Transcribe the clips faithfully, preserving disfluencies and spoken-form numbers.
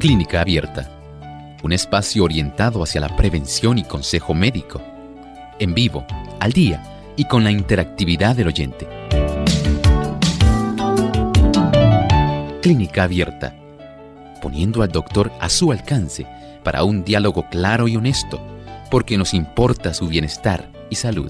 Clínica Abierta, un espacio orientado hacia la prevención y consejo médico, en vivo, al día y con la interactividad del oyente. Clínica Abierta, poniendo al doctor a su alcance para un diálogo claro y honesto, porque nos importa su bienestar y salud.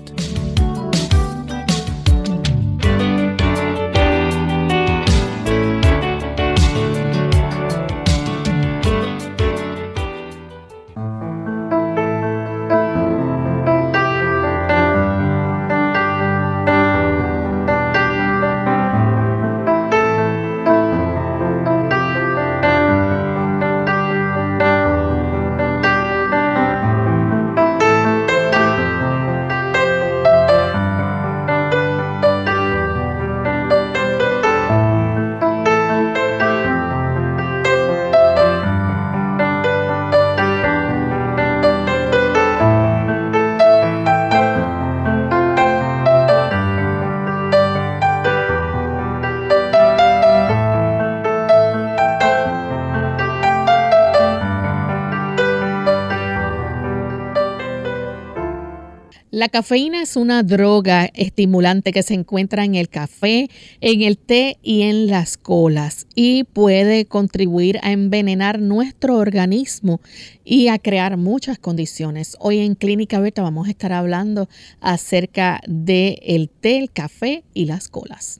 La cafeína es una droga estimulante que se encuentra en el café, en el té y en las colas y puede contribuir a envenenar nuestro organismo y a crear muchas condiciones. Hoy en Clínica Abierta vamos a estar hablando acerca del té, el café y las colas.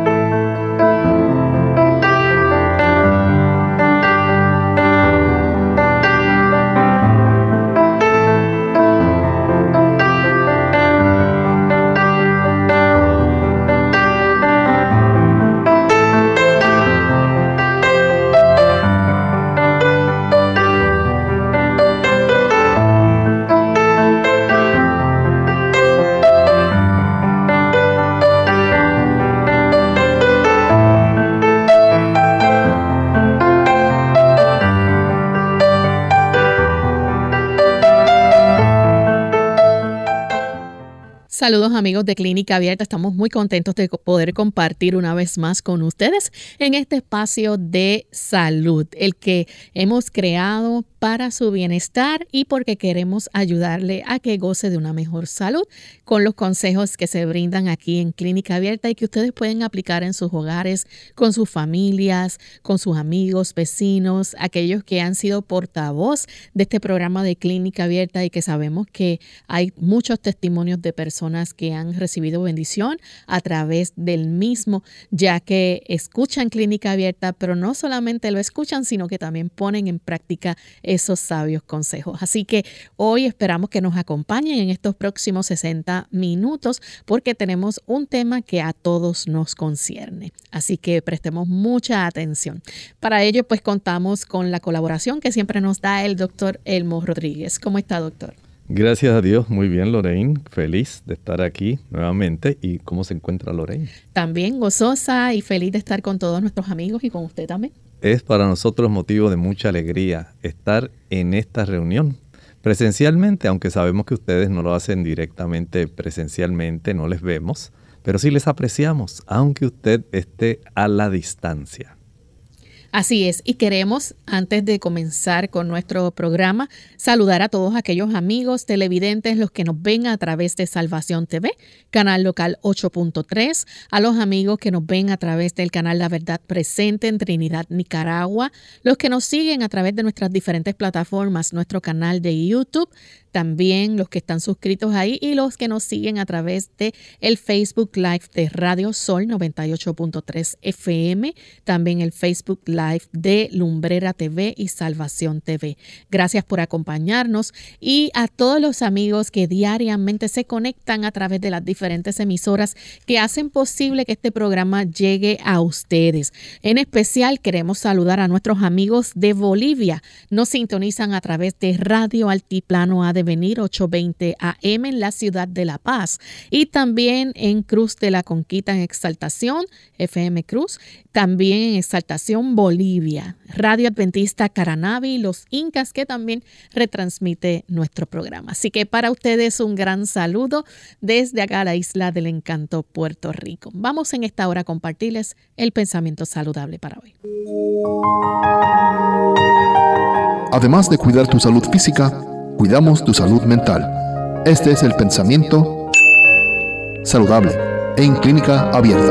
Saludos amigos de Clínica Abierta, estamos muy contentos de poder compartir una vez más con ustedes en este espacio de salud, el que hemos creado para su bienestar y porque queremos ayudarle a que goce de una mejor salud con los consejos que se brindan aquí en Clínica Abierta y que ustedes pueden aplicar en sus hogares, con sus familias, con sus amigos, vecinos, aquellos que han sido portavoz de este programa de Clínica Abierta y que sabemos que hay muchos testimonios de personas que han recibido bendición a través del mismo, ya que escuchan Clínica Abierta, pero no solamente lo escuchan, sino que también ponen en práctica esos sabios consejos. Así que hoy esperamos que nos acompañen en estos próximos sesenta minutos porque tenemos un tema que a todos nos concierne. Así que prestemos mucha atención. Para ello, pues contamos con la colaboración que siempre nos da el doctor Elmo Rodríguez. ¿Cómo está, doctor? Gracias a Dios, muy bien, Lorraine. Feliz de estar aquí nuevamente. ¿Y cómo se encuentra Lorraine? También gozosa y feliz de estar con todos nuestros amigos y con usted también. Es para nosotros motivo de mucha alegría estar en esta reunión presencialmente, aunque sabemos que ustedes no lo hacen directamente presencialmente, no les vemos, pero sí les apreciamos, aunque usted esté a la distancia. Así es, y queremos, antes de comenzar con nuestro programa, saludar a todos aquellos amigos televidentes, los que nos ven a través de Salvación T V, canal local ocho punto tres, a los amigos que nos ven a través del canal La Verdad Presente en Trinidad, Nicaragua, los que nos siguen a través de nuestras diferentes plataformas, nuestro canal de YouTube, también los que están suscritos ahí y los que nos siguen a través de el Facebook Live de Radio Sol noventa y ocho punto tres F M, también el Facebook Live de Lumbrera T V y Salvación T V. Gracias por acompañarnos y a todos los amigos que diariamente se conectan a través de las diferentes emisoras que hacen posible que este programa llegue a ustedes. En especial queremos saludar a nuestros amigos de Bolivia. Nos sintonizan a través de Radio Altiplano A Devenir ochocientos veinte A M en la ciudad de La Paz y también en Cruz de la Conquista en Exaltación, F M Cruz, también en Exaltación Bolivia Bolivia, Radio Adventista Caranavi y los Incas, que también retransmite nuestro programa. Así que para ustedes un gran saludo desde acá a la Isla del Encanto, Puerto Rico. Vamos en esta hora a compartirles el pensamiento saludable para hoy. Además de cuidar tu salud física, cuidamos tu salud mental. Este es el pensamiento saludable en Clínica Abierta.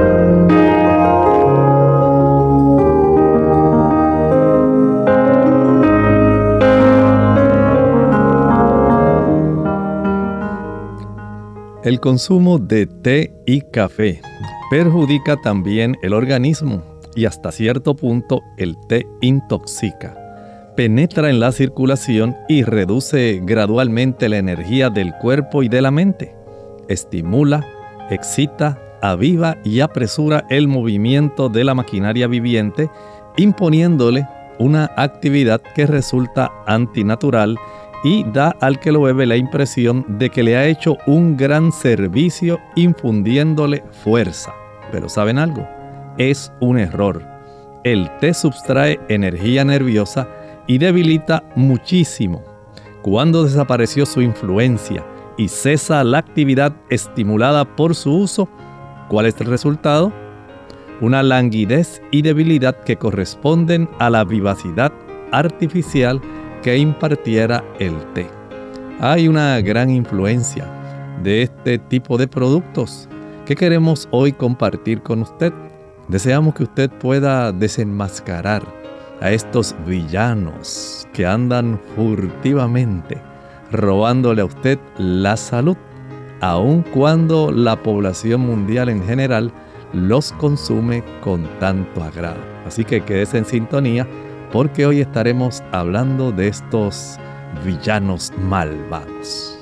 El consumo de té y café perjudica también el organismo y hasta cierto punto el té intoxica. Penetra en la circulación y reduce gradualmente la energía del cuerpo y de la mente. Estimula, excita, aviva y apresura el movimiento de la maquinaria viviente, imponiéndole una actividad que resulta antinatural y da al que lo bebe la impresión de que le ha hecho un gran servicio infundiéndole fuerza. Pero ¿saben algo? Es un error. El té sustrae energía nerviosa y debilita muchísimo. Cuando desapareció su influencia y cesa la actividad estimulada por su uso, ¿cuál es el resultado? Una languidez y debilidad que corresponden a la vivacidad artificial que impartiera el té. Hay una gran influencia de este tipo de productos que queremos hoy compartir con usted. Deseamos que usted pueda desenmascarar a estos villanos que andan furtivamente robándole a usted la salud, aun cuando la población mundial en general los consume con tanto agrado. Así que quédese en sintonía, porque hoy estaremos hablando de estos villanos malvados.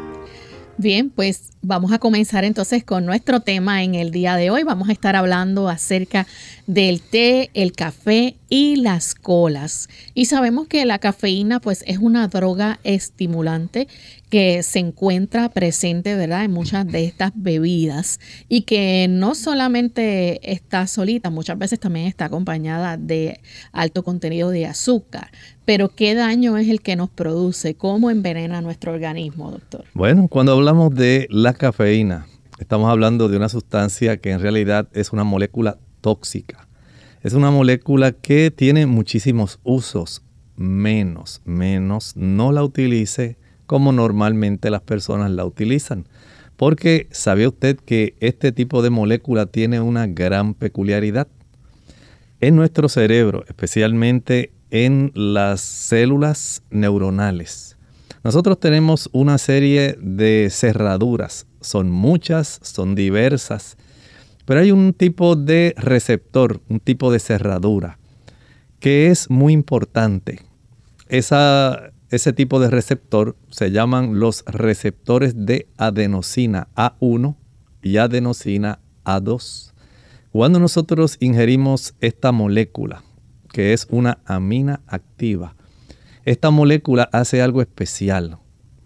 Bien, pues vamos a comenzar entonces con nuestro tema en el día de hoy. Vamos a estar hablando acerca del té, el café y las colas. Y sabemos que la cafeína pues es una droga estimulante que se encuentra presente, ¿verdad?, en muchas de estas bebidas y que no solamente está solita, muchas veces también está acompañada de alto contenido de azúcar. Pero ¿qué daño es el que nos produce? ¿Cómo envenena nuestro organismo, doctor? Bueno, cuando hablamos de la cafeína, estamos hablando de una sustancia que en realidad es una molécula tóxica. Es una molécula que tiene muchísimos usos. Menos, menos, no la utilice como normalmente las personas la utilizan. Porque ¿sabe usted que este tipo de molécula tiene una gran peculiaridad? En nuestro cerebro, especialmente en las células neuronales, nosotros tenemos una serie de cerraduras. Son muchas, son diversas, pero hay un tipo de receptor, un tipo de cerradura que es muy importante. Esa, ese tipo de receptor se llaman los receptores de adenosina A uno y adenosina A dos. Cuando nosotros ingerimos esta molécula, que es una amina activa, esta molécula hace algo especial.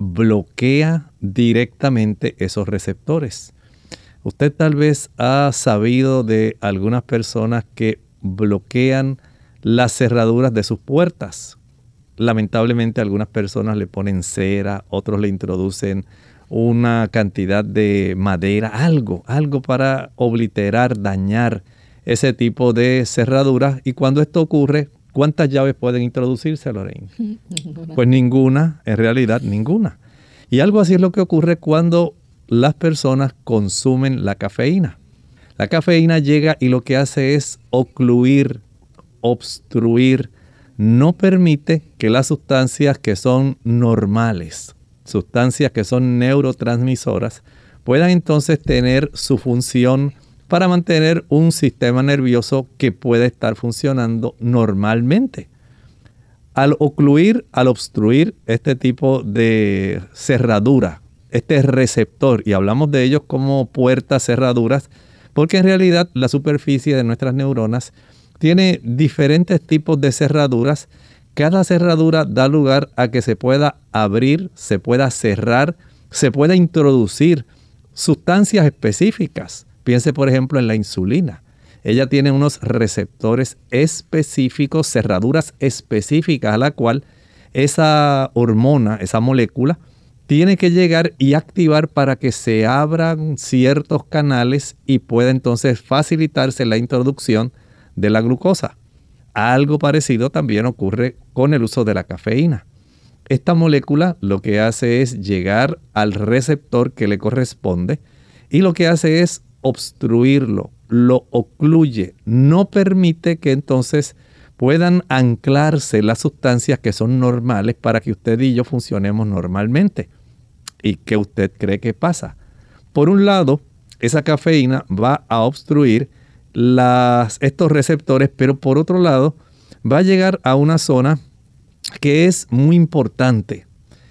Bloquea directamente esos receptores. Usted tal vez ha sabido de algunas personas que bloquean las cerraduras de sus puertas. Lamentablemente algunas personas le ponen cera, otros le introducen una cantidad de madera, algo, algo para obliterar, dañar ese tipo de cerraduras. Y cuando esto ocurre, ¿cuántas llaves pueden introducirse, Lorraine? Ninguna. Pues ninguna, en realidad ninguna. Y algo así es lo que ocurre cuando las personas consumen la cafeína. La cafeína llega y lo que hace es ocluir, obstruir, no permite que las sustancias que son normales, sustancias que son neurotransmisoras, puedan entonces tener su función para mantener un sistema nervioso que pueda estar funcionando normalmente. Al ocluir, al obstruir este tipo de cerradura, este receptor, y hablamos de ellos como puertas cerraduras, porque en realidad la superficie de nuestras neuronas tiene diferentes tipos de cerraduras. Cada cerradura da lugar a que se pueda abrir, se pueda cerrar, se pueda introducir sustancias específicas. Piense, por ejemplo, en la insulina. ella tiene unos receptores específicos, cerraduras específicas a la cual esa hormona, esa molécula, tiene que llegar y activar para que se abran ciertos canales y pueda entonces facilitarse la introducción de la glucosa. Algo parecido también ocurre con el uso de la cafeína. Esta molécula lo que hace es llegar al receptor que le corresponde y lo que hace es obstruirlo, lo ocluye, no permite que entonces puedan anclarse las sustancias que son normales para que usted y yo funcionemos normalmente. ¿Y qué usted cree que pasa? Por un lado, esa cafeína va a obstruir las, estos receptores, pero por otro lado, va a llegar a una zona que es muy importante.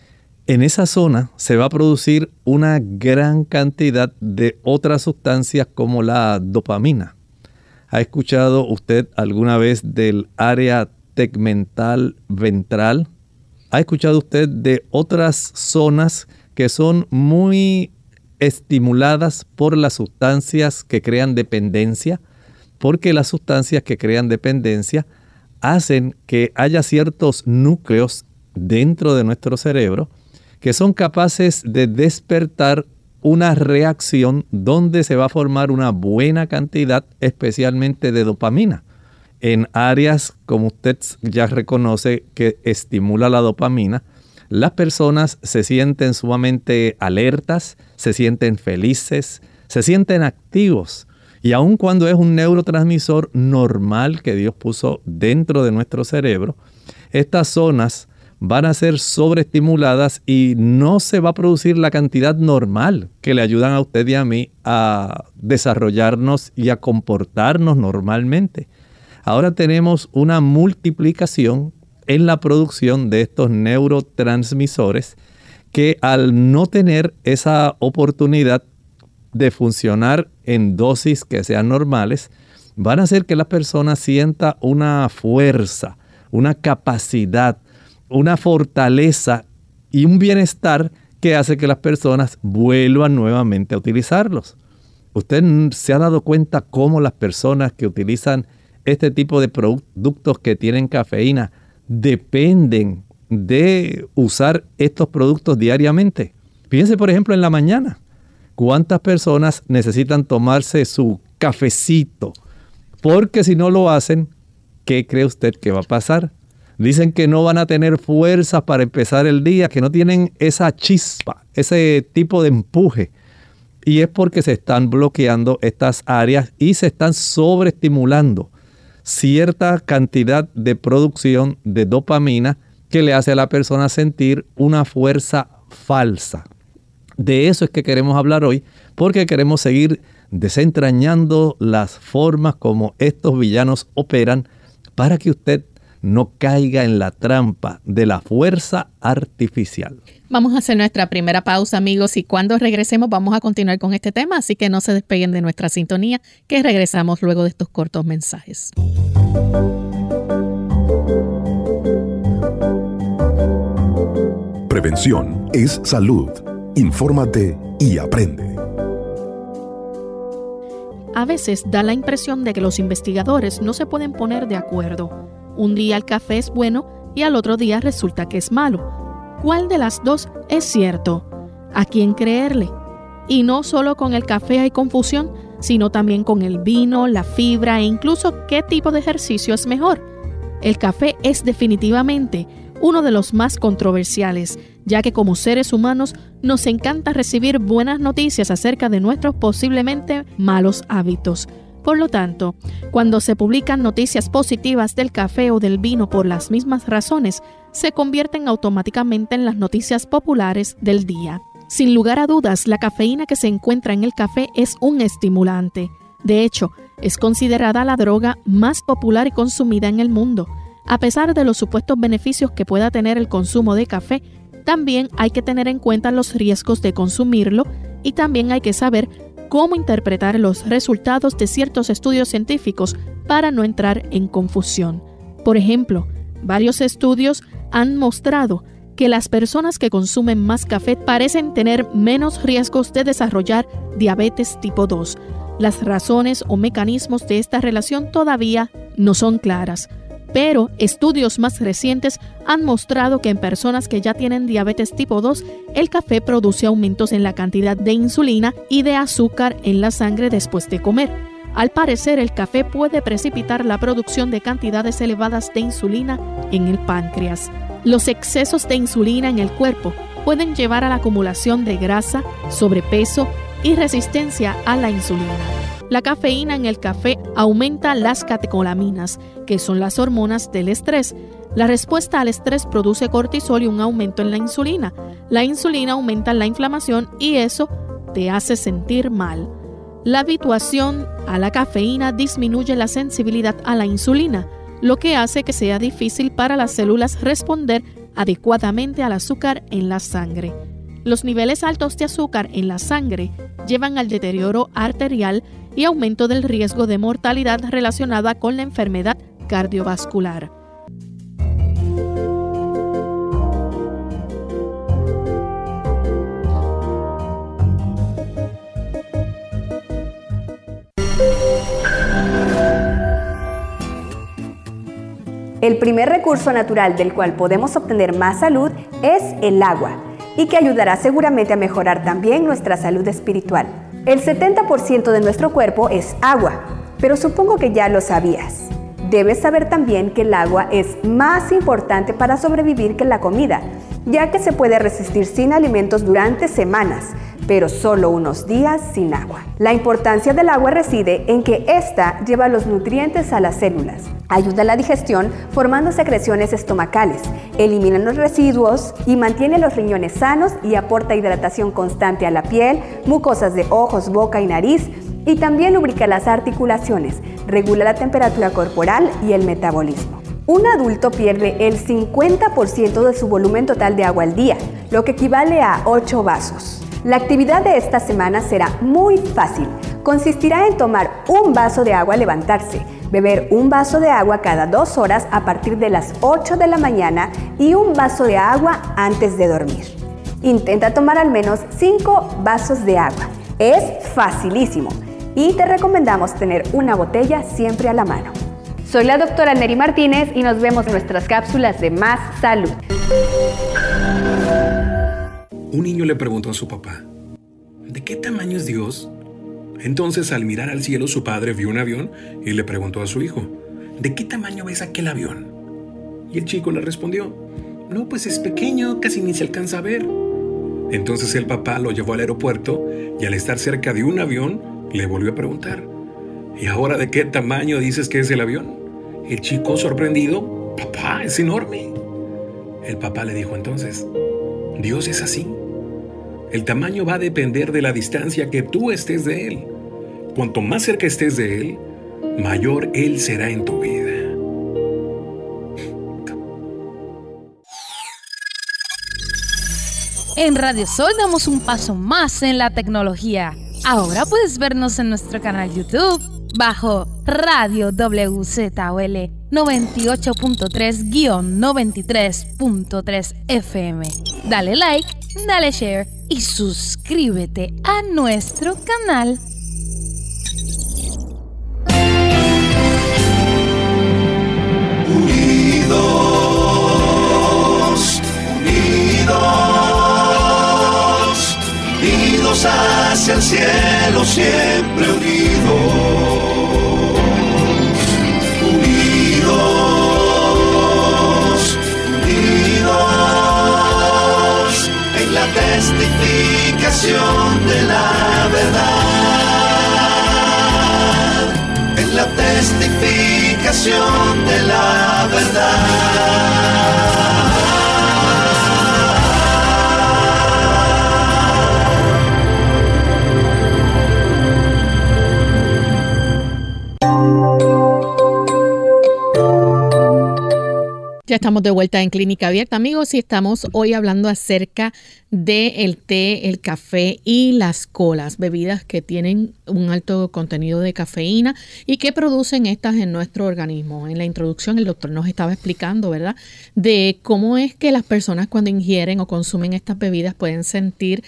En esa zona se va a producir una gran cantidad de otras sustancias como la dopamina. ¿Ha escuchado usted alguna vez del área tegmental ventral? ¿Ha escuchado usted de otras zonas que son muy estimuladas por las sustancias que crean dependencia? Porque las sustancias que crean dependencia hacen que haya ciertos núcleos dentro de nuestro cerebro que son capaces de despertar una reacción donde se va a formar una buena cantidad, especialmente de dopamina. En áreas, como usted ya reconoce, que estimula la dopamina, las personas se sienten sumamente alertas, se sienten felices, se sienten activos. Y aun cuando es un neurotransmisor normal que Dios puso dentro de nuestro cerebro, estas zonas van a ser sobreestimuladas y no se va a producir la cantidad normal que le ayudan a usted y a mí a desarrollarnos y a comportarnos normalmente. Ahora tenemos una multiplicación en la producción de estos neurotransmisores que al no tener esa oportunidad de funcionar en dosis que sean normales, van a hacer que la persona sienta una fuerza, una capacidad, una fortaleza y un bienestar que hace que las personas vuelvan nuevamente a utilizarlos. ¿Usted se ha dado cuenta cómo las personas que utilizan este tipo de productos que tienen cafeína dependen de usar estos productos diariamente? Piense, por ejemplo, en la mañana. ¿Cuántas personas necesitan tomarse su cafecito? Porque si no lo hacen, ¿qué cree usted que va a pasar? Dicen que no van a tener fuerzas para empezar el día, que no tienen esa chispa, ese tipo de empuje. Y es porque se están bloqueando estas áreas y se están sobreestimulando cierta cantidad de producción de dopamina que le hace a la persona sentir una fuerza falsa. De eso es que queremos hablar hoy, porque queremos seguir desentrañando las formas como estos villanos operan para que usted no caiga en la trampa de la fuerza artificial. Vamos a hacer nuestra primera pausa, amigos, y cuando regresemos vamos a continuar con este tema, así que no se despeguen de nuestra sintonía, que regresamos luego de estos cortos mensajes. Prevención es salud. Infórmate y aprende. A veces da la impresión de que los investigadores no se pueden poner de acuerdo. Un día el café es bueno y al otro día resulta que es malo. ¿Cuál de las dos es cierto? ¿A quién creerle? Y no solo con el café hay confusión, sino también con el vino, la fibra e incluso qué tipo de ejercicio es mejor. El café es definitivamente uno de los más controversiales, ya que como seres humanos nos encanta recibir buenas noticias acerca de nuestros posiblemente malos hábitos. Por lo tanto, cuando se publican noticias positivas del café o del vino por las mismas razones, se convierten automáticamente en las noticias populares del día. Sin lugar a dudas, la cafeína que se encuentra en el café es un estimulante. De hecho, es considerada la droga más popular y consumida en el mundo. A pesar de los supuestos beneficios que pueda tener el consumo de café, también hay que tener en cuenta los riesgos de consumirlo y también hay que saber cómo interpretar los resultados de ciertos estudios científicos para no entrar en confusión. Por ejemplo, varios estudios han mostrado que las personas que consumen más café parecen tener menos riesgos de desarrollar diabetes tipo dos. Las razones o mecanismos de esta relación todavía no son claras, pero estudios más recientes han mostrado que en personas que ya tienen diabetes tipo dos, el café produce aumentos en la cantidad de insulina y de azúcar en la sangre después de comer. Al parecer, el café puede precipitar la producción de cantidades elevadas de insulina en el páncreas. Los excesos de insulina en el cuerpo pueden llevar a la acumulación de grasa, sobrepeso y resistencia a la insulina. La cafeína en el café aumenta las catecolaminas, que son las hormonas del estrés. La respuesta al estrés produce cortisol y un aumento en la insulina. La insulina aumenta la inflamación y eso te hace sentir mal. La habituación a la cafeína disminuye la sensibilidad a la insulina, lo que hace que sea difícil para las células responder adecuadamente al azúcar en la sangre. Los niveles altos de azúcar en la sangre llevan al deterioro arterial y aumento del riesgo de mortalidad relacionada con la enfermedad cardiovascular. El primer recurso natural del cual podemos obtener más salud es el agua, y que ayudará seguramente a mejorar también nuestra salud espiritual. El setenta por ciento de nuestro cuerpo es agua, pero supongo que ya lo sabías. Debes saber también que el agua es más importante para sobrevivir que la comida, ya que se puede resistir sin alimentos durante semanas, pero solo unos días sin agua. La importancia del agua reside en que ésta lleva los nutrientes a las células, ayuda a la digestión formando secreciones estomacales, elimina los residuos y mantiene los riñones sanos y aporta hidratación constante a la piel, mucosas de ojos, boca y nariz, y también lubrica las articulaciones, regula la temperatura corporal y el metabolismo. Un adulto pierde el cincuenta por ciento de su volumen total de agua al día, lo que equivale a ocho vasos. La actividad de esta semana será muy fácil. Consistirá en tomar un vaso de agua al levantarse, beber un vaso de agua cada dos horas a partir de las ocho de la mañana y un vaso de agua antes de dormir. Intenta tomar al menos cinco vasos de agua. Es facilísimo y te recomendamos tener una botella siempre a la mano. Soy la doctora Neri Martínez y nos vemos en nuestras cápsulas de Más Salud. Un niño le preguntó a su papá, ¿de qué tamaño es Dios? Entonces, al mirar al cielo, su padre vio un avión y le preguntó a su hijo, ¿de qué tamaño ves aquel avión? Y el chico le respondió, no, pues es pequeño, casi ni se alcanza a ver. Entonces el papá lo llevó al aeropuerto y al estar cerca de un avión, le volvió a preguntar, ¿y ahora de qué tamaño dices que es el avión? El chico, sorprendido, papá, es enorme. El papá le dijo entonces, Dios es así. El tamaño va a depender de la distancia que tú estés de Él. Cuanto más cerca estés de Él, mayor Él será en tu vida. En Radio Sol damos un paso más en la tecnología. Ahora puedes vernos en nuestro canal YouTube bajo Radio W Z O L noventa y ocho punto tres noventa y tres punto tres F M. Dale like, dale share y suscríbete a nuestro canal. Unidos, unidos, unidos hacia el cielo, siempre unidos. Testificación de la verdad, en la testificación de la verdad. Ya estamos de vuelta en Clínica Abierta, amigos, y estamos hoy hablando acerca del té, el café y las colas, bebidas que tienen un alto contenido de cafeína y que producen estas en nuestro organismo. En la introducción el doctor nos estaba explicando, ¿verdad?, de cómo es que las personas cuando ingieren o consumen estas bebidas pueden sentir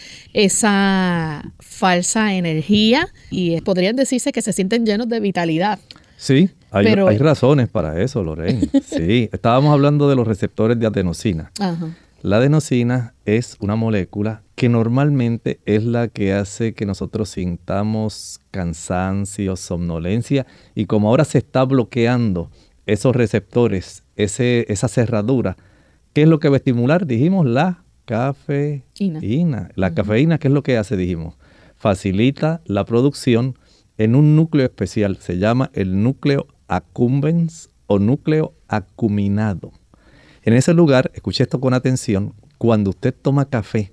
esa falsa energía y podrían decirse que se sienten llenos de vitalidad. Sí, hay, Pero, hay razones para eso, Lorraine. Sí, estábamos hablando de los receptores de adenosina. Ajá. La adenosina es una molécula que normalmente es la que hace que nosotros sintamos cansancio, somnolencia, y como ahora se está bloqueando esos receptores, ese, esa cerradura, ¿qué es lo que va a estimular? Dijimos la cafeína. Ina. La uh-huh. cafeína, ¿qué es lo que hace? Dijimos, facilita la producción en un núcleo especial, se llama el núcleo accumbens o núcleo acuminado. En ese lugar, escuche esto con atención, cuando usted toma café,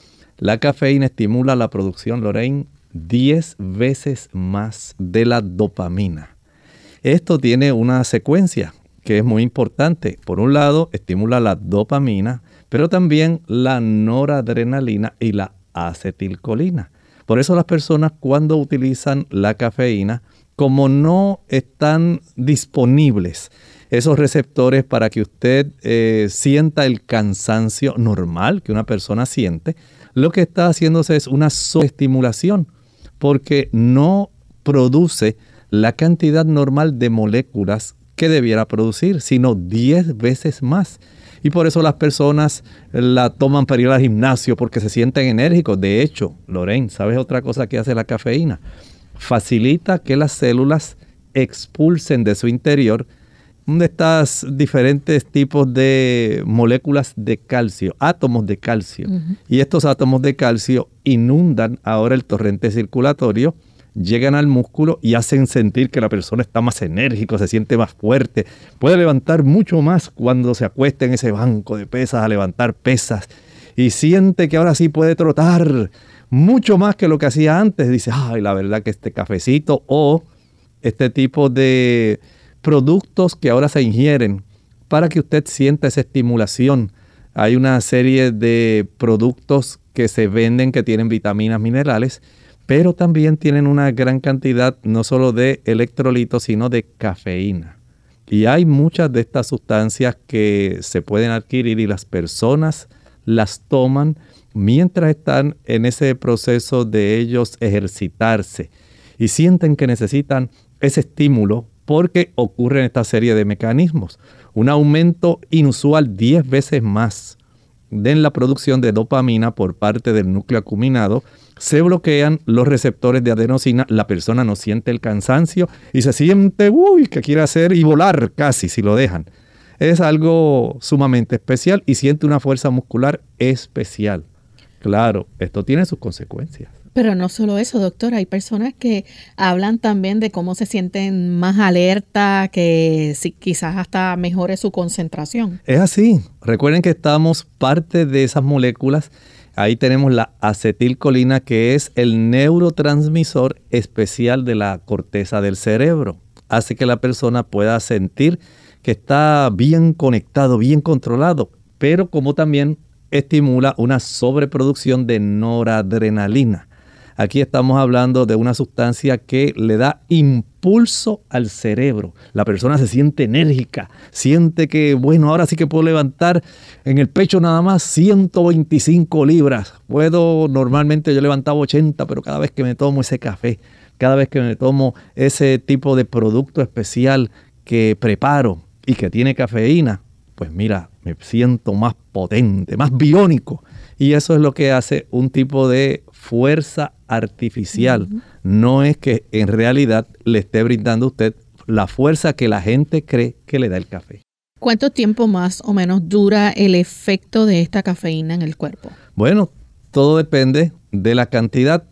la cafeína estimula la producción, Lorraine, diez veces más de la dopamina. Esto tiene una secuencia que es muy importante. Por un lado, estimula la dopamina, pero también la noradrenalina y la acetilcolina. Por eso las personas cuando utilizan la cafeína, como no están disponibles esos receptores para que usted eh, sienta el cansancio normal que una persona siente, lo que está haciéndose es una sobreestimulación porque no produce la cantidad normal de moléculas que debiera producir, sino diez veces más. Y por eso las personas la toman para ir al gimnasio porque se sienten enérgicos. De hecho, Lorraine, ¿sabes otra cosa que hace la cafeína? Facilita que las células expulsen de su interior de estas diferentes tipos de moléculas de calcio, átomos de calcio. Uh-huh. Y estos átomos de calcio inundan ahora el torrente circulatorio, llegan al músculo y hacen sentir que la persona está más enérgico, se siente más fuerte, puede levantar mucho más cuando se acuesta en ese banco de pesas a levantar pesas y siente que ahora sí puede trotar mucho más que lo que hacía antes. Dice, ay, la verdad que este cafecito o este tipo de productos que ahora se ingieren para que usted sienta esa estimulación. Hay una serie de productos que se venden que tienen vitaminas, minerales, pero también tienen una gran cantidad no solo de electrolitos, sino de cafeína. Y hay muchas de estas sustancias que se pueden adquirir y las personas las toman mientras están en ese proceso de ellos ejercitarse y sienten que necesitan ese estímulo porque ocurre esta serie de mecanismos. Un aumento inusual diez veces más de la producción de dopamina por parte del núcleo acuminado. Se bloquean los receptores de adenosina, la persona no siente el cansancio y se siente, uy, que quiere hacer y volar casi si lo dejan. Es algo sumamente especial y siente una fuerza muscular especial. Claro, esto tiene sus consecuencias. Pero no solo eso, doctor, hay personas que hablan también de cómo se sienten más alerta, que si, quizás hasta mejore su concentración. Es así. Recuerden que estamos parte de esas moléculas. Ahí tenemos la acetilcolina, que es el neurotransmisor especial de la corteza del cerebro. Hace que la persona pueda sentir que está bien conectado, bien controlado, pero como también estimula una sobreproducción de noradrenalina. Aquí estamos hablando de una sustancia que le da impulso al cerebro. La persona se siente enérgica, siente que, bueno, ahora sí que puedo levantar en el pecho nada más ciento veinticinco libras. Puedo, normalmente yo levantaba ochenta, pero cada vez que me tomo ese café, cada vez que me tomo ese tipo de producto especial que preparo y que tiene cafeína, pues mira, me siento más potente, más biónico. Y eso es lo que hace un tipo de fuerza artificial. Uh-huh. No es que en realidad le esté brindando a usted la fuerza que la gente cree que le da el café. ¿Cuánto tiempo más o menos dura el efecto de esta cafeína en el cuerpo? Bueno, todo depende de la cantidad,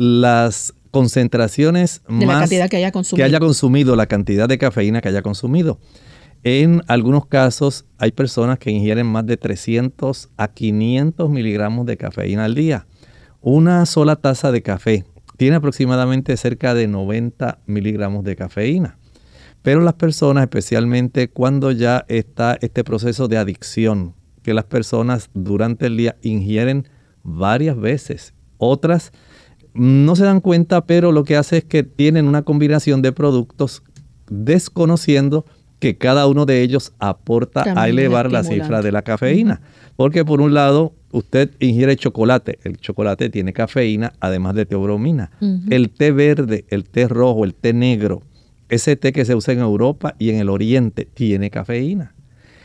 las concentraciones de más la cantidad que haya consumido. que haya consumido, la cantidad de cafeína que haya consumido. En algunos casos hay personas que ingieren más de trescientos a quinientos miligramos de cafeína al día. Una sola taza de café tiene aproximadamente cerca de noventa miligramos de cafeína. Pero las personas, especialmente cuando ya está este proceso de adicción, que las personas durante el día ingieren varias veces, otras no se dan cuenta, pero lo que hace es que tienen una combinación de productos desconociendo que cada uno de ellos aporta también a elevar la cifra de la cafeína. Uh-huh. Porque por un lado, usted ingiere chocolate. El chocolate tiene cafeína, además de teobromina. Uh-huh. El té verde, el té rojo, el té negro, ese té que se usa en Europa y en el Oriente, tiene cafeína.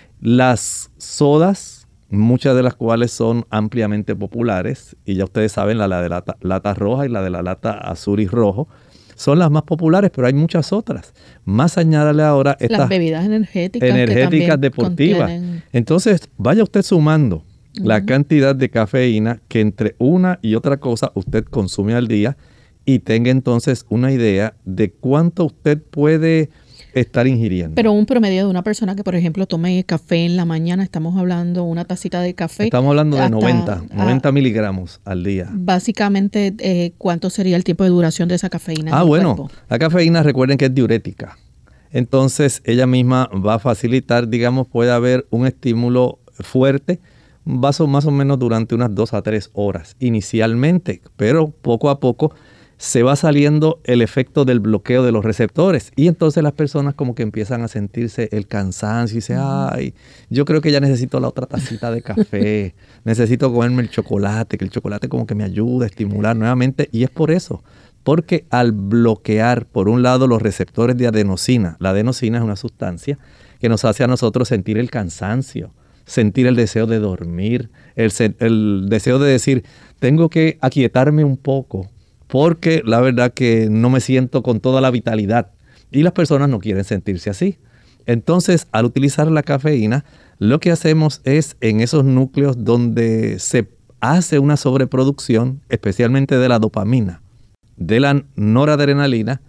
Las sodas, muchas de las cuales son ampliamente populares, y ya ustedes saben, la, la de lata, lata roja y la de la lata azul y rojo, son las más populares, pero hay muchas otras. Más añádale ahora estas las bebidas energéticas, energéticas deportivas. Contienen... Entonces, vaya usted sumando uh-huh. la cantidad de cafeína que entre una y otra cosa usted consume al día y tenga entonces una idea de cuánto usted puede estar ingiriendo. Pero un promedio de una persona que, por ejemplo, tome café en la mañana, estamos hablando una tacita de café. Estamos hablando de noventa, noventa miligramos al día. Básicamente, eh, ¿cuánto sería el tiempo de duración de esa cafeína? Ah, en el bueno, cuerpo? La cafeína, recuerden que es diurética. Entonces, ella misma va a facilitar, digamos, puede haber un estímulo fuerte, más o, más o menos durante unas dos a tres horas inicialmente, pero poco a poco se va saliendo el efecto del bloqueo de los receptores y entonces las personas como que empiezan a sentirse el cansancio y dicen, ay, yo creo que ya necesito la otra tacita de café, necesito comerme el chocolate, que el chocolate como que me ayuda a estimular nuevamente, y es por eso, porque al bloquear por un lado los receptores de adenosina, la adenosina es una sustancia que nos hace a nosotros sentir el cansancio, sentir el deseo de dormir, el, el deseo de decir, tengo que aquietarme un poco, porque la verdad que no me siento con toda la vitalidad y las personas no quieren sentirse así. Entonces, al utilizar la cafeína, lo que hacemos es en esos núcleos donde se hace una sobreproducción, especialmente de la dopamina, de la noradrenalina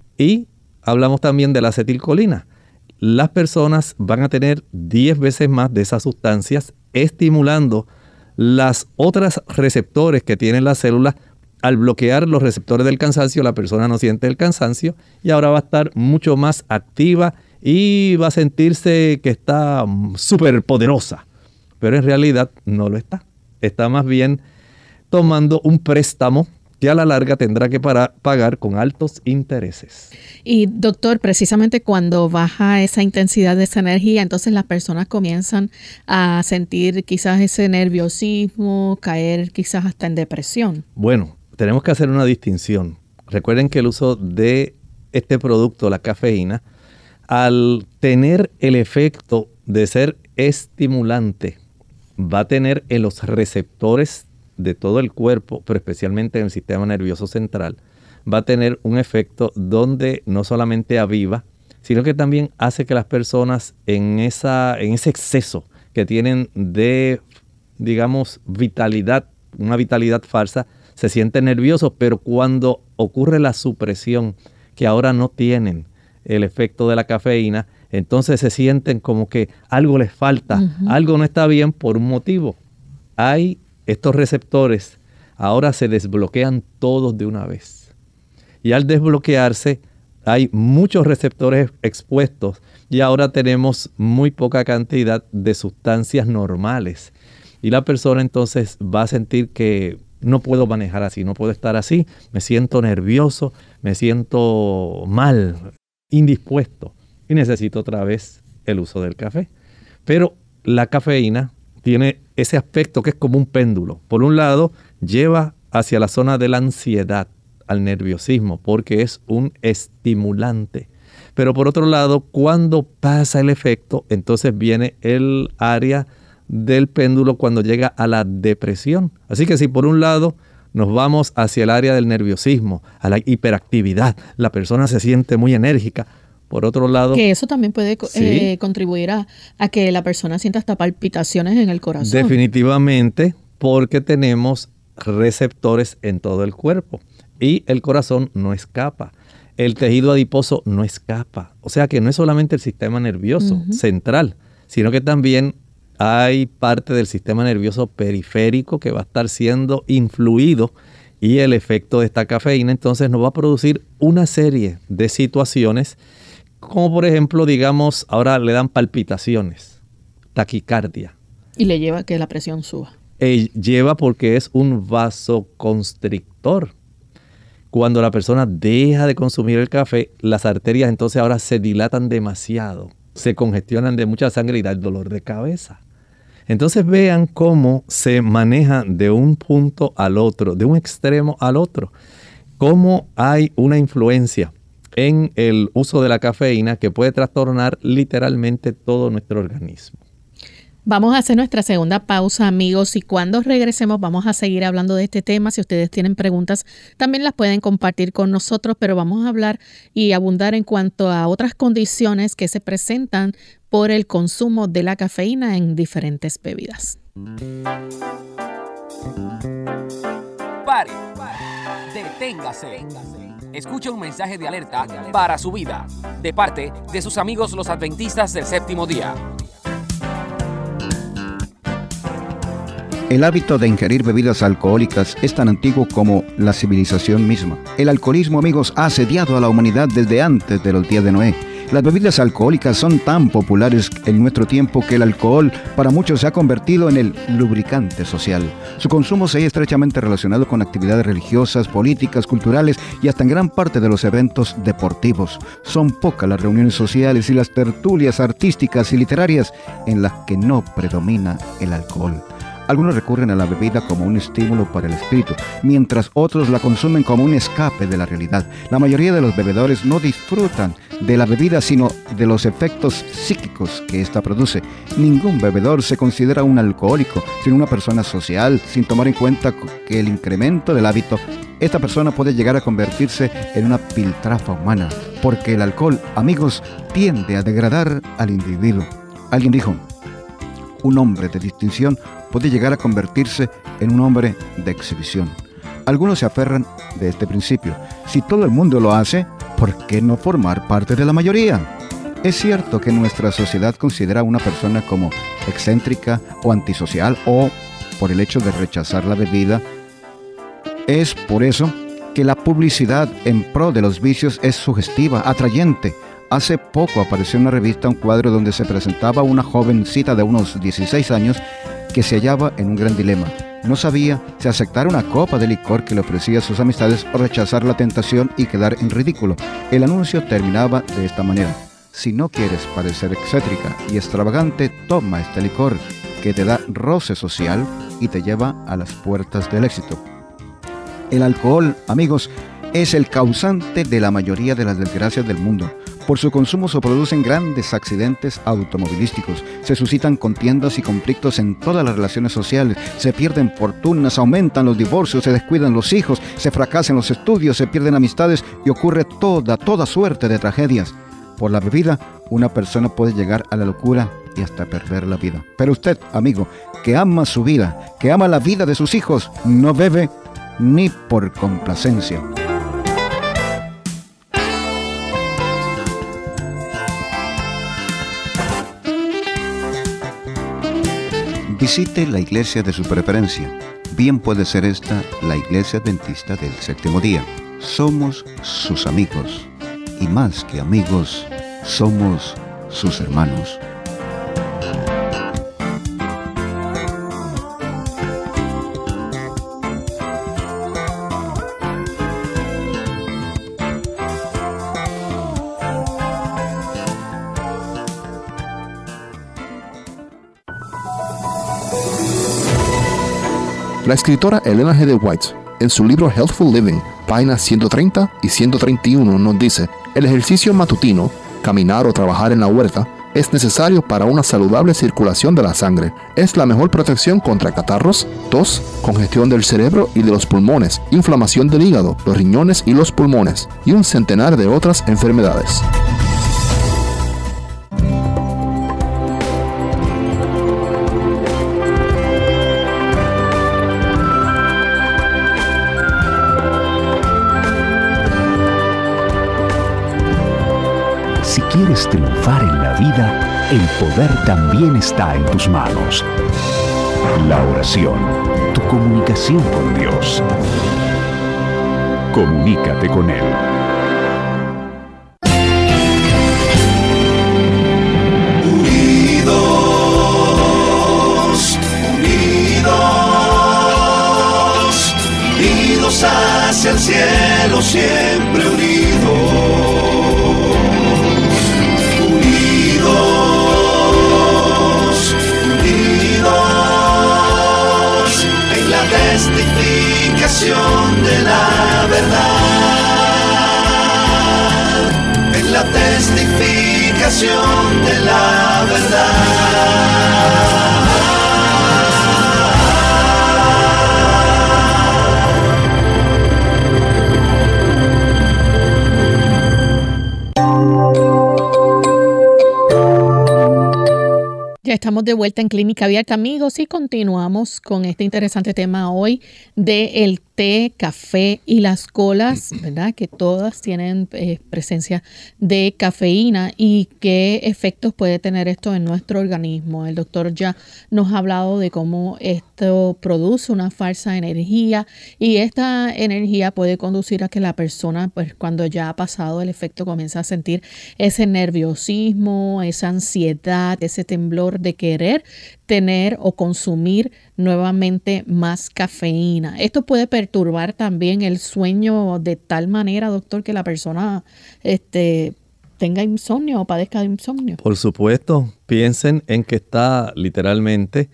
y hablamos también de la acetilcolina. Las personas van a tener diez veces más de esas sustancias estimulando las otras receptores que tienen las células. Al bloquear los receptores del cansancio, la persona no siente el cansancio y ahora va a estar mucho más activa y va a sentirse que está súper poderosa. Pero en realidad no lo está. Está más bien tomando un préstamo que a la larga tendrá que para, pagar con altos intereses. Y doctor, precisamente cuando baja esa intensidad de esa energía, entonces las personas comienzan a sentir quizás ese nerviosismo, caer quizás hasta en depresión. Bueno, tenemos que hacer una distinción. Recuerden que el uso de este producto, la cafeína, al tener el efecto de ser estimulante, va a tener en los receptores de todo el cuerpo, pero especialmente en el sistema nervioso central, va a tener un efecto donde no solamente aviva, sino que también hace que las personas en, esa, en ese exceso que tienen de, digamos, vitalidad, una vitalidad falsa, se sienten nerviosos, pero cuando ocurre la supresión, que ahora no tienen el efecto de la cafeína, entonces se sienten como que algo les falta, uh-huh. algo no está bien por un motivo. Hay estos receptores, ahora se desbloquean todos de una vez. Y al desbloquearse, hay muchos receptores expuestos y ahora tenemos muy poca cantidad de sustancias normales. Y la persona entonces va a sentir que no puedo manejar así, no puedo estar así, me siento nervioso, me siento mal, indispuesto y necesito otra vez el uso del café. Pero la cafeína tiene ese aspecto que es como un péndulo. Por un lado, lleva hacia la zona de la ansiedad, al nerviosismo, porque es un estimulante. Pero por otro lado, cuando pasa el efecto, entonces viene el área del péndulo cuando llega a la depresión. Así que si por un lado nos vamos hacia el área del nerviosismo, a la hiperactividad, la persona se siente muy enérgica. Por otro lado, que eso también puede ¿sí? eh, contribuir a, a que la persona sienta hasta palpitaciones en el corazón. Definitivamente, porque tenemos receptores en todo el cuerpo y el corazón no escapa. El tejido adiposo no escapa. O sea que no es solamente el sistema nervioso uh-huh. central, sino que también hay parte del sistema nervioso periférico que va a estar siendo influido y el efecto de esta cafeína entonces nos va a producir una serie de situaciones Como por ejemplo, digamos, ahora le dan palpitaciones, taquicardia. Y le lleva a que la presión suba. Eh, lleva porque es un vasoconstrictor. Cuando la persona deja de consumir el café, las arterias entonces ahora se dilatan demasiado, se congestionan de mucha sangre y da el dolor de cabeza. Entonces vean cómo se maneja de un punto al otro, de un extremo al otro. Cómo hay una influencia en el uso de la cafeína que puede trastornar literalmente todo nuestro organismo. Vamos a hacer nuestra segunda pausa, amigos, y cuando regresemos vamos a seguir hablando de este tema. Si ustedes tienen preguntas, también las pueden compartir con nosotros, pero vamos a hablar y abundar en cuanto a otras condiciones que se presentan por el consumo de la cafeína en diferentes bebidas. Pare, deténgase. Escucha un mensaje de alerta para su vida, de parte de sus amigos los adventistas del séptimo día. El hábito de ingerir bebidas alcohólicas es tan antiguo como la civilización misma. El alcoholismo, amigos, ha asediado a la humanidad desde antes de los días de Noé. Las bebidas alcohólicas son tan populares en nuestro tiempo que el alcohol para muchos se ha convertido en el lubricante social. Su consumo se ha estrechamente relacionado con actividades religiosas, políticas, culturales y hasta en gran parte de los eventos deportivos. Son pocas las reuniones sociales y las tertulias artísticas y literarias en las que no predomina el alcohol. Algunos recurren a la bebida como un estímulo para el espíritu, mientras otros la consumen como un escape de la realidad. La mayoría de los bebedores no disfrutan de la bebida, sino de los efectos psíquicos que ésta produce. Ningún bebedor se considera un alcohólico, sino una persona social, sin tomar en cuenta que el incremento del hábito, esta persona puede llegar a convertirse en una piltrafa humana, porque el alcohol, amigos, tiende a degradar al individuo. Alguien dijo: un hombre de distinción puede llegar a convertirse en un hombre de exhibición. Algunos se aferran de este principio. Si todo el mundo lo hace, ¿por qué no formar parte de la mayoría? Es cierto que nuestra sociedad considera a una persona como excéntrica o antisocial, o por el hecho de rechazar la bebida. Es por eso que la publicidad en pro de los vicios es sugestiva, atrayente. Hace poco apareció en una revista un cuadro donde se presentaba una jovencita de unos dieciséis años que se hallaba en un gran dilema. No sabía si aceptar una copa de licor que le ofrecía a sus amistades o rechazar la tentación y quedar en ridículo. El anuncio terminaba de esta manera: si no quieres parecer excéntrica y extravagante, toma este licor que te da roce social y te lleva a las puertas del éxito. El alcohol, amigos, es el causante de la mayoría de las desgracias del mundo. Por su consumo se producen grandes accidentes automovilísticos, se suscitan contiendas y conflictos en todas las relaciones sociales, se pierden fortunas, aumentan los divorcios, se descuidan los hijos, se fracasan los estudios, se pierden amistades y ocurre toda, toda suerte de tragedias. Por la bebida, una persona puede llegar a la locura y hasta perder la vida. Pero usted, amigo, que ama su vida, que ama la vida de sus hijos, no bebe ni por complacencia. Visite la iglesia de su preferencia. Bien puede ser esta la iglesia adventista del séptimo día. Somos sus amigos. Y más que amigos, somos sus hermanos. La escritora Elena G. de White, en su libro Healthful Living, páginas ciento treinta y ciento treinta y uno, nos dice: el ejercicio matutino, caminar o trabajar en la huerta, es necesario para una saludable circulación de la sangre. Es la mejor protección contra catarros, tos, congestión del cerebro y de los pulmones, inflamación del hígado, los riñones y los pulmones, y un centenar de otras enfermedades. Si quieres triunfar en la vida, el poder también está en tus manos. La oración, tu comunicación con Dios. Comunícate con Él. hacia el cielo, siempre unidos, unidos, unidos en la testificación de la verdad, en la testificación de la verdad. Ya estamos de vuelta en Clínica Abierta, amigos, y continuamos con este interesante tema hoy de el té, café y las colas, ¿verdad? Que todas tienen eh, presencia de cafeína y qué efectos puede tener esto en nuestro organismo. El doctor ya nos ha hablado de cómo esto produce una falsa energía y esta energía puede conducir a que la persona, pues cuando ya ha pasado el efecto, comienza a sentir ese nerviosismo, esa ansiedad, ese temblor de querer tener o consumir nuevamente más cafeína. Esto puede perturbar también el sueño de tal manera, doctor, que la persona este, tenga insomnio o padezca de insomnio. Por supuesto, piensen en que está literalmente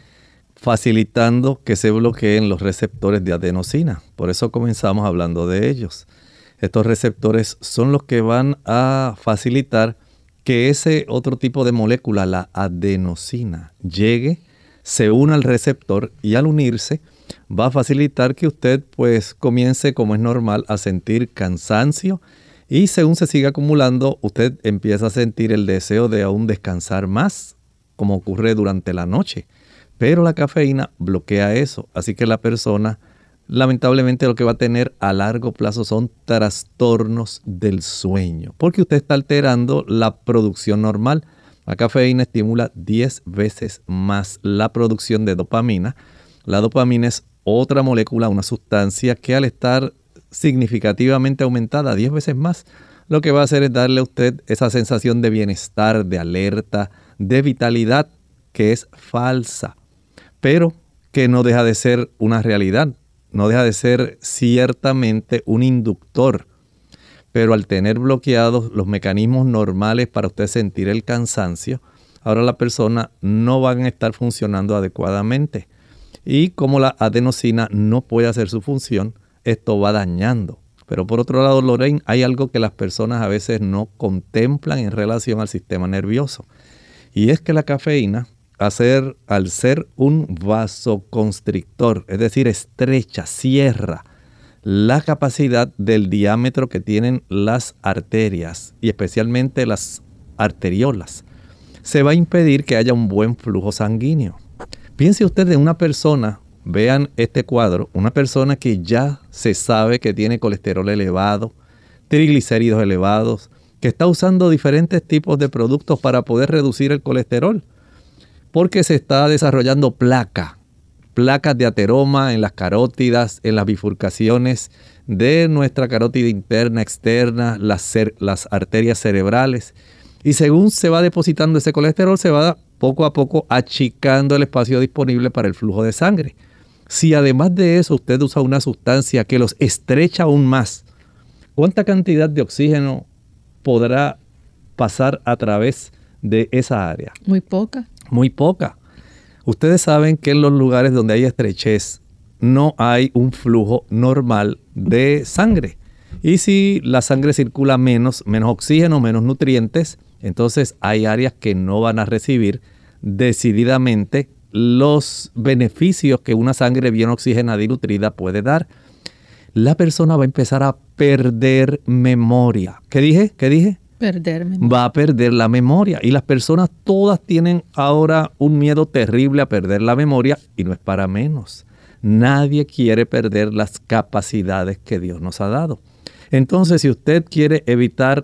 facilitando que se bloqueen los receptores de adenosina. Por eso comenzamos hablando de ellos. Estos receptores son los que van a facilitar que ese otro tipo de molécula, la adenosina, llegue, se una al receptor y al unirse va a facilitar que usted pues comience, como es normal, a sentir cansancio y según se sigue acumulando, usted empieza a sentir el deseo de aún descansar más, como ocurre durante la noche. Pero la cafeína bloquea eso, así que la persona lamentablemente lo que va a tener a largo plazo son trastornos del sueño, porque usted está alterando la producción normal. La cafeína estimula diez veces más la producción de dopamina. La dopamina es otra molécula, una sustancia que al estar significativamente aumentada, diez veces más, lo que va a hacer es darle a usted esa sensación de bienestar, de alerta, de vitalidad, que es falsa, pero que no deja de ser una realidad. No deja de ser ciertamente un inductor, pero al tener bloqueados los mecanismos normales para usted sentir el cansancio, ahora la persona no va a estar funcionando adecuadamente. Y como la adenosina no puede hacer su función, esto va dañando. Pero por otro lado, Lorraine, hay algo que las personas a veces no contemplan en relación al sistema nervioso. Y es que la cafeína, Hacer, al ser un vasoconstrictor, es decir, estrecha, cierra la capacidad del diámetro que tienen las arterias y especialmente las arteriolas, se va a impedir que haya un buen flujo sanguíneo. Piense usted de una persona, vean este cuadro, una persona que ya se sabe que tiene colesterol elevado, triglicéridos elevados, que está usando diferentes tipos de productos para poder reducir el colesterol. Porque se está desarrollando placa, placas de ateroma en las carótidas, en las bifurcaciones de nuestra carótida interna, externa, las, cer- las arterias cerebrales. Y según se va depositando ese colesterol, se va poco a poco achicando el espacio disponible para el flujo de sangre. Si además de eso usted usa una sustancia que los estrecha aún más, ¿cuánta cantidad de oxígeno podrá pasar a través de esa área? Muy poca. Muy poca. Ustedes saben que en los lugares donde hay estrechez no hay un flujo normal de sangre. Y si la sangre circula menos, menos oxígeno, menos nutrientes, entonces hay áreas que no van a recibir decididamente los beneficios que una sangre bien oxigenada y nutrida puede dar. La persona va a empezar a perder memoria. ¿Qué dije? ¿Qué dije? Perder memoria. Va a perder la memoria. Y las personas todas tienen ahora un miedo terrible a perder la memoria y no es para menos. Nadie quiere perder las capacidades que Dios nos ha dado. Entonces, si usted quiere evitar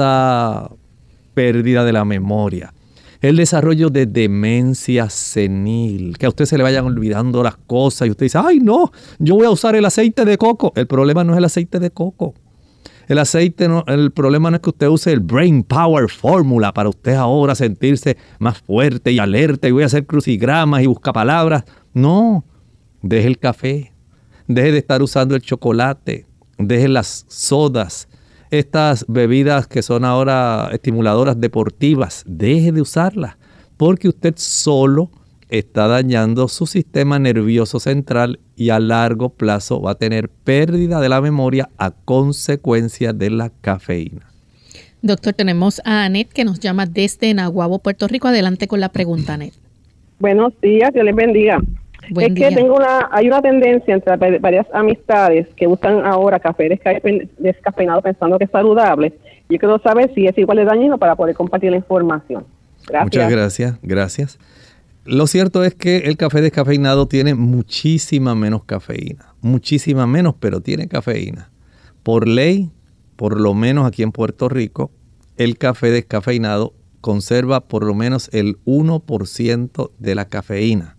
esa pérdida de la memoria, el desarrollo de demencia senil, que a usted se le vayan olvidando las cosas y usted dice, ay no, yo voy a usar el aceite de coco. El problema no es el aceite de coco. El aceite, no, el problema no es que usted use el Brain Power Fórmula para usted ahora sentirse más fuerte y alerta y voy a hacer crucigramas y busca palabras. No, deje el café, Deje de estar usando el chocolate, deje las sodas, estas bebidas que son ahora estimuladoras deportivas, deje de usarlas, porque usted solo está dañando su sistema nervioso central y a largo plazo va a tener pérdida de la memoria a consecuencia de la cafeína. Doctor, tenemos a Anet que nos llama desde Naguabo, Puerto Rico. Adelante con la pregunta, Anet. Buenos días, Dios les bendiga. Buen es día. que tengo una, hay una tendencia entre varias amistades que usan ahora café descafe- descafeinado pensando que es saludable. Yo quiero saber si es igual de dañino para poder compartir la información. Gracias. Muchas gracias, gracias. Lo cierto es que el café descafeinado tiene muchísima menos cafeína, muchísima menos, pero tiene cafeína. Por ley, por lo menos aquí en Puerto Rico, el café descafeinado conserva por lo menos el uno por ciento de la cafeína.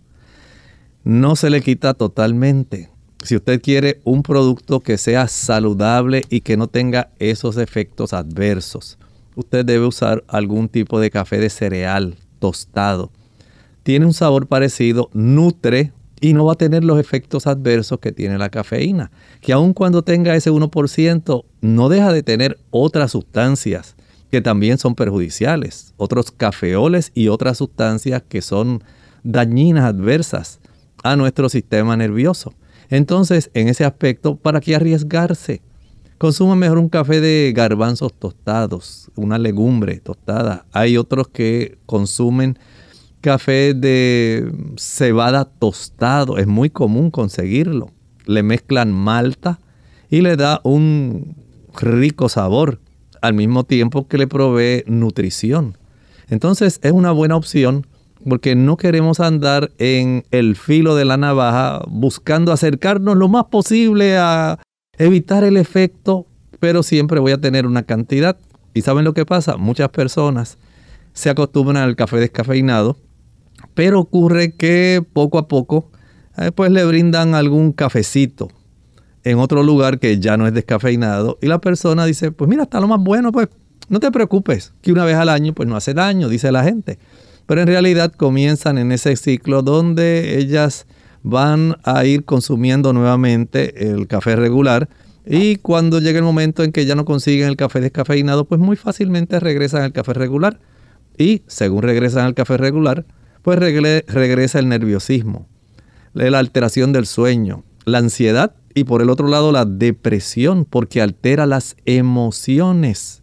No se le quita totalmente. Si usted quiere un producto que sea saludable y que no tenga esos efectos adversos, usted debe usar algún tipo de café de cereal tostado. Tiene un sabor parecido, nutre y no va a tener los efectos adversos que tiene la cafeína, que aun cuando tenga ese uno por ciento, no deja de tener otras sustancias que también son perjudiciales, otros cafeoles y otras sustancias que son dañinas, adversas a nuestro sistema nervioso. Entonces, en ese aspecto, ¿para qué arriesgarse? Consuma mejor un café de garbanzos tostados, una legumbre tostada. Hay otros que consumen café de cebada tostado, es muy común conseguirlo. Le mezclan malta y le da un rico sabor, al mismo tiempo que le provee nutrición. Entonces es una buena opción porque no queremos andar en el filo de la navaja buscando acercarnos lo más posible a evitar el efecto, pero siempre voy a tener una cantidad. ¿Y saben lo que pasa? Muchas personas se acostumbran al café descafeinado, pero ocurre que poco a poco eh, pues le brindan algún cafecito en otro lugar que ya no es descafeinado y la persona dice, pues mira, está lo más bueno, pues no te preocupes, que una vez al año pues no hace daño, dice la gente. Pero en realidad comienzan en ese ciclo donde ellas van a ir consumiendo nuevamente el café regular y cuando llega el momento en que ya no consiguen el café descafeinado, pues muy fácilmente regresan al café regular y según regresan al café regular, pues regre- regresa el nerviosismo, la alteración del sueño, la ansiedad y por el otro lado la depresión, porque altera las emociones,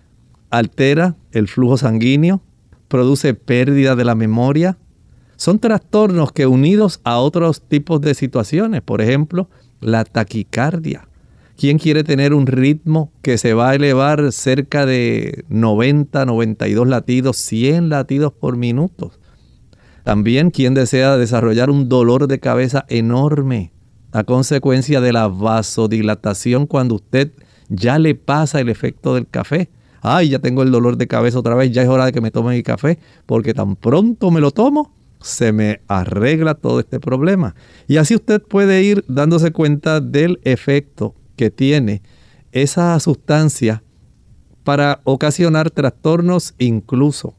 altera el flujo sanguíneo, produce pérdida de la memoria. Son trastornos que unidos a otros tipos de situaciones, por ejemplo, la taquicardia. ¿Quién quiere tener un ritmo que se va a elevar cerca de noventa, noventa y dos latidos, cien latidos por minuto? También, ¿quién desea desarrollar un dolor de cabeza enorme a consecuencia de la vasodilatación cuando usted ya le pasa el efecto del café? Ay, ya tengo el dolor de cabeza otra vez, ya es hora de que me tome mi café, porque tan pronto me lo tomo, se me arregla todo este problema. Y así usted puede ir dándose cuenta del efecto que tiene esa sustancia para ocasionar trastornos, incluso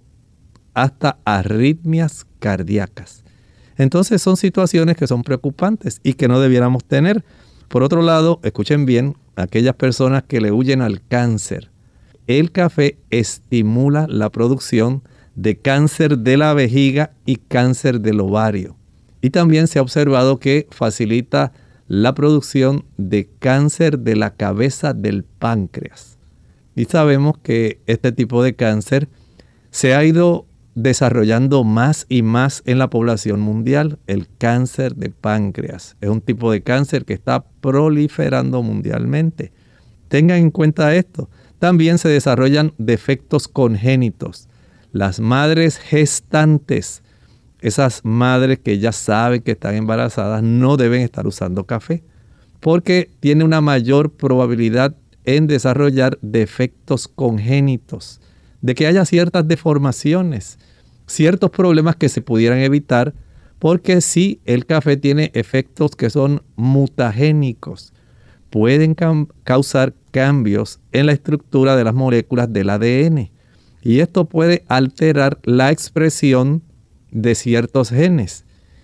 hasta arritmias cardíacas. Entonces son situaciones que son preocupantes y que no debiéramos tener. Por otro lado, escuchen bien, aquellas personas que le huyen al cáncer, el café estimula la producción de cáncer de la vejiga y cáncer del ovario. Y también se ha observado que facilita la producción de cáncer de la cabeza del páncreas. Y sabemos que este tipo de cáncer se ha ido desarrollando más y más en la población mundial. El cáncer de páncreas es un tipo de cáncer que está proliferando mundialmente. Tengan en cuenta esto. También se desarrollan defectos congénitos. Las madres gestantes, esas madres que ya saben que están embarazadas, no deben estar usando café porque tiene una mayor probabilidad en desarrollar defectos congénitos, de que haya ciertas deformaciones, ciertos problemas que se pudieran evitar, porque sí, el café tiene efectos que son mutagénicos. Pueden cam- causar cambios en la estructura de las moléculas del A D N. Y esto puede alterar la expresión de ciertos genes.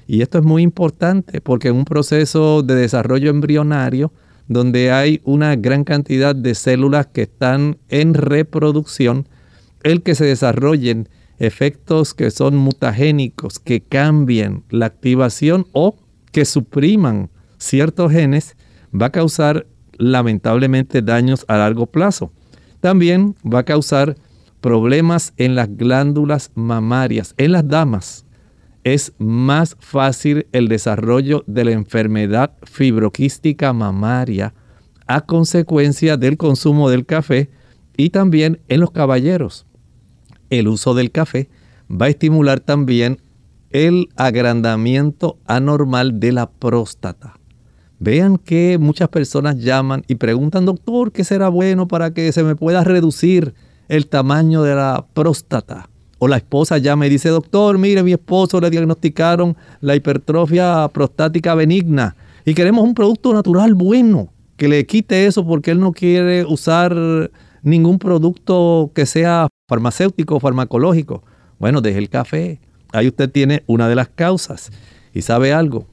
Y esto es muy importante porque en un proceso de desarrollo embrionario, donde hay una gran cantidad de células que están en reproducción, el que se desarrollen efectos que son mutagénicos, que cambien la activación o que supriman ciertos genes, va a causar lamentablemente daños a largo plazo. También va a causar problemas en las glándulas mamarias. En las damas es más fácil el desarrollo de la enfermedad fibroquística mamaria a consecuencia del consumo del café, y también en los caballeros. El uso del café va a estimular también el agrandamiento anormal de la próstata. Vean que muchas personas llaman y preguntan, doctor, ¿qué será bueno para que se me pueda reducir el tamaño de la próstata? O la esposa llama y dice, doctor, mire, mi esposo le diagnosticaron la hipertrofia prostática benigna y queremos un producto natural bueno que le quite eso porque él no quiere usar ningún producto que sea farmacéutico o farmacológico. Bueno, deje el café. Ahí usted tiene una de las causas. ¿Y sabe algo?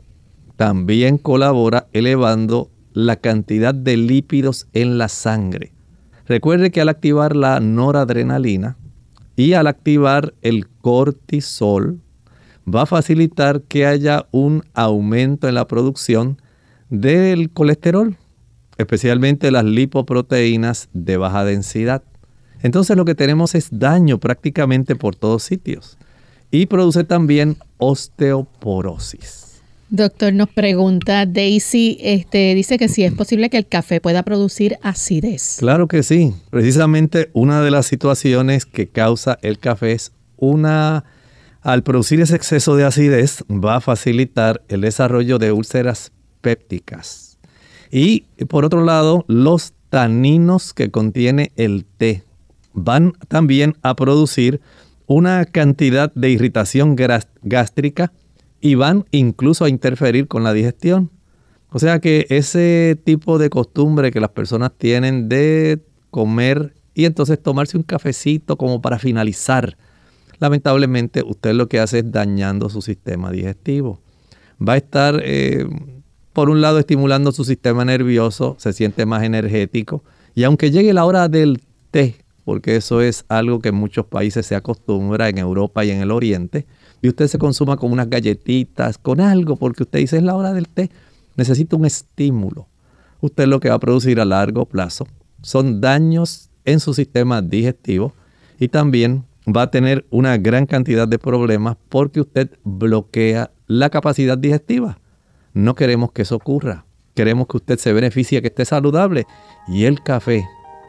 También colabora elevando la cantidad de lípidos en la sangre. Recuerde que al activar la noradrenalina y al activar el cortisol, va a facilitar que haya un aumento en la producción del colesterol, especialmente las lipoproteínas de baja densidad. Entonces lo que tenemos es daño prácticamente por todos sitios y produce también osteoporosis. Doctor, nos pregunta Daisy, este, dice que si es posible que el café pueda producir acidez. Claro que sí. Precisamente una de las situaciones que causa el café es una... Al producir ese exceso de acidez, va a facilitar el desarrollo de úlceras pépticas. Y por otro lado, los taninos que contiene el té van también a producir una cantidad de irritación gástrica y van incluso a interferir con la digestión. O sea que ese tipo de costumbre que las personas tienen de comer y entonces tomarse un cafecito como para finalizar, lamentablemente usted lo que hace es dañando su sistema digestivo. Va a estar, eh, por un lado, estimulando su sistema nervioso, se siente más energético. Y aunque llegue la hora del té, porque eso es algo que en muchos países se acostumbra, en Europa y en el Oriente, y usted se consuma con unas galletitas, con algo, porque usted dice es la hora del té, necesita un estímulo. Usted lo que va a producir a largo plazo son daños en su sistema digestivo y también va a tener una gran cantidad de problemas porque usted bloquea la capacidad digestiva. No queremos que eso ocurra. Queremos que usted se beneficie, que esté saludable. Y el café,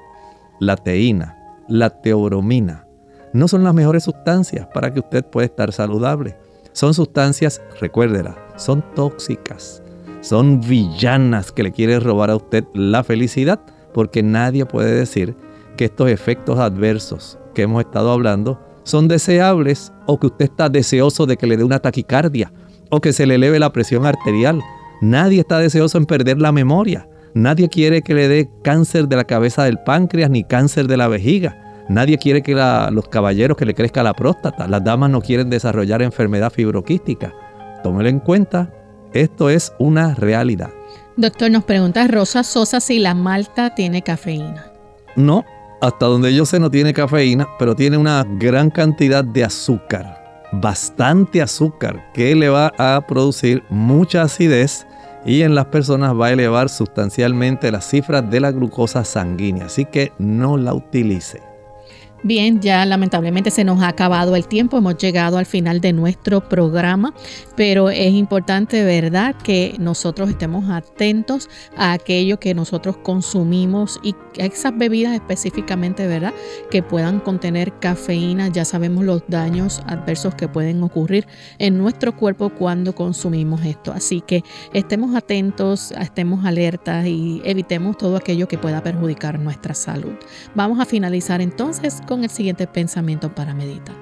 la teína, la teobromina, no son las mejores sustancias para que usted pueda estar saludable. Son sustancias, recuérdela, son tóxicas, son villanas que le quieren robar a usted la felicidad, porque nadie puede decir que estos efectos adversos que hemos estado hablando son deseables o que usted está deseoso de que le dé una taquicardia o que se le eleve la presión arterial. Nadie está deseoso en perder la memoria. Nadie quiere que le dé cáncer de la cabeza del páncreas ni cáncer de la vejiga. Nadie quiere que la, los caballeros que le crezca la próstata. Las damas no quieren desarrollar enfermedad fibroquística. Tómelo en cuenta. Esto es una realidad. Doctor, nos pregunta Rosa Sosa si la malta tiene cafeína. No, hasta donde yo sé no tiene cafeína, pero tiene una gran cantidad de azúcar. Bastante azúcar que le va a producir mucha acidez y en las personas va a elevar sustancialmente las cifras de la glucosa sanguínea. Así que no la utilice. Bien, ya lamentablemente se nos ha acabado el tiempo, hemos llegado al final de nuestro programa, pero es importante, ¿verdad?, que nosotros estemos atentos a aquello que nosotros consumimos y a esas bebidas específicamente, ¿verdad?, que puedan contener cafeína. Ya sabemos los daños adversos que pueden ocurrir en nuestro cuerpo cuando consumimos esto, así que estemos atentos, estemos alertas y evitemos todo aquello que pueda perjudicar nuestra salud. Vamos a finalizar entonces con el siguiente pensamiento para meditar.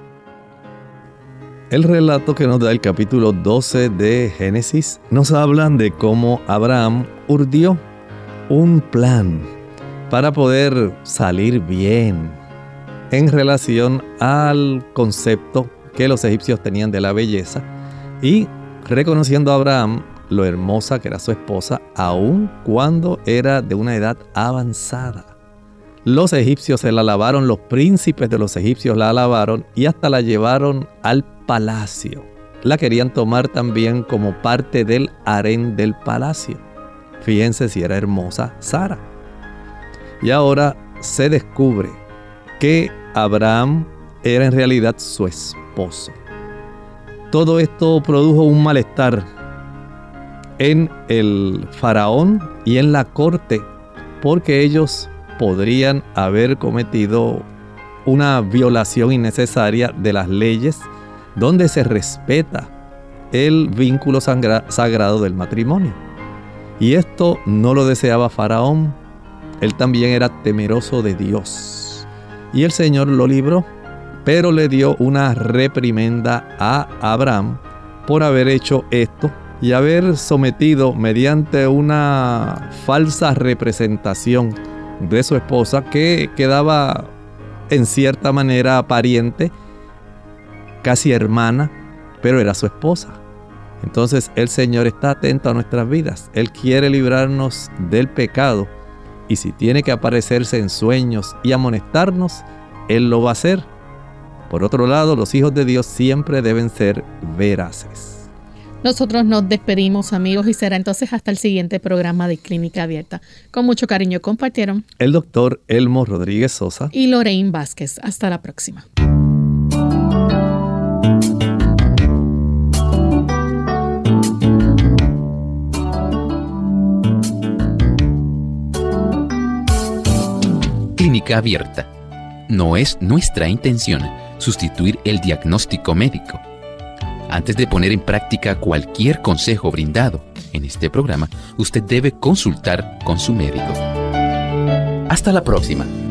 El relato que nos da el capítulo doce de Génesis nos habla de cómo Abraham urdió un plan para poder salir bien en relación al concepto que los egipcios tenían de la belleza y reconociendo a Abraham lo hermosa que era su esposa, aun cuando era de una edad avanzada. Los egipcios se la alabaron, los príncipes de los egipcios la alabaron y hasta la llevaron al palacio. La querían tomar también como parte del harén del palacio. Fíjense si era hermosa Sara. Y ahora se descubre que Abraham era en realidad su esposo. Todo esto produjo un malestar en el faraón y en la corte, porque ellos podrían haber cometido una violación innecesaria de las leyes donde se respeta el vínculo sangra- sagrado del matrimonio. Y esto no lo deseaba Faraón. Él también era temeroso de Dios. Y el Señor lo libró, pero le dio una reprimenda a Abraham por haber hecho esto y haber sometido mediante una falsa representación de su esposa, que quedaba en cierta manera pariente, casi hermana, pero era su esposa. Entonces el Señor está atento a nuestras vidas. Él quiere librarnos del pecado, y si tiene que aparecerse en sueños y amonestarnos, Él lo va a hacer. Por otro lado, los hijos de Dios siempre deben ser veraces. Nosotros nos despedimos, amigos, y será entonces hasta el siguiente programa de Clínica Abierta. Con mucho cariño compartieron el doctor Elmo Rodríguez Sosa y Lorraine Vázquez. Hasta la próxima. Clínica Abierta. No es nuestra intención sustituir el diagnóstico médico. Antes de poner en práctica cualquier consejo brindado en este programa, usted debe consultar con su médico. Hasta la próxima.